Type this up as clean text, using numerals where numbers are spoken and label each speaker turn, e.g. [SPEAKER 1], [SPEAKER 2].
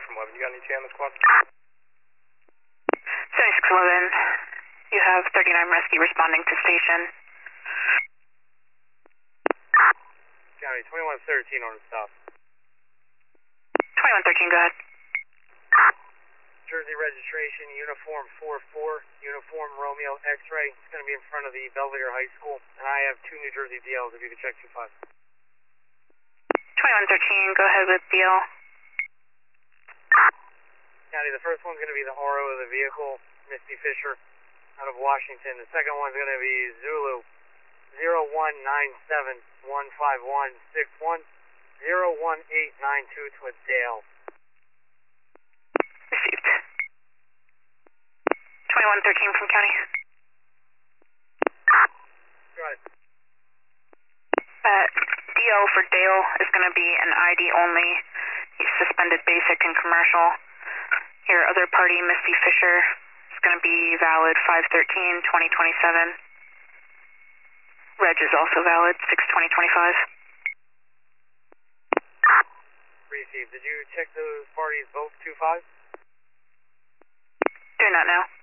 [SPEAKER 1] from 11. You got any T on the squad?
[SPEAKER 2] 7611, you have 39 Rescue responding to station.
[SPEAKER 3] County 2113 on the stop.
[SPEAKER 2] 2113, go ahead.
[SPEAKER 3] Jersey registration, uniform 44, uniform Romeo X-ray. It's going to be in front of the Belvedere High School, and I have 2 New Jersey DLs if you could check 25.
[SPEAKER 2] 2113, go ahead with DL.
[SPEAKER 3] County, the first one's going to be the RO of the vehicle, Misty Fisher, out of Washington. The second one's going to be Zulu 019715161 01892 to a Dale.
[SPEAKER 2] Received. 2113 from County.
[SPEAKER 3] Go ahead.
[SPEAKER 2] DO for Dale is going to be an ID only. He's suspended basic and commercial. Your other party, Misty Fisher, is going to be valid 5/13/2027. Reg is also valid 6/20/25.
[SPEAKER 3] Received. Did you check those parties both 25?
[SPEAKER 2] Doing that now.